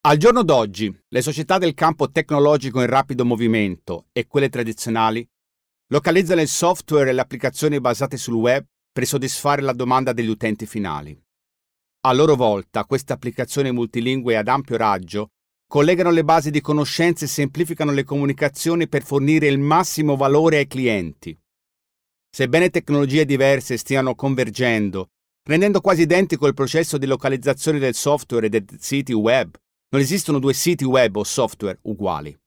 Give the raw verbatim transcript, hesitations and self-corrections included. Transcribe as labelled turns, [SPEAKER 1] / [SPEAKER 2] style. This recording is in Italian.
[SPEAKER 1] Al giorno d'oggi, le società del campo tecnologico in rapido movimento e quelle tradizionali localizzano il software e le applicazioni basate sul web per soddisfare la domanda degli utenti finali. A loro volta, queste applicazioni multilingue ad ampio raggio collegano le basi di conoscenze e semplificano le comunicazioni per fornire il massimo valore ai clienti. Sebbene tecnologie diverse stiano convergendo, rendendo quasi identico il processo di localizzazione del software e dei siti web, non esistono due siti web o software uguali.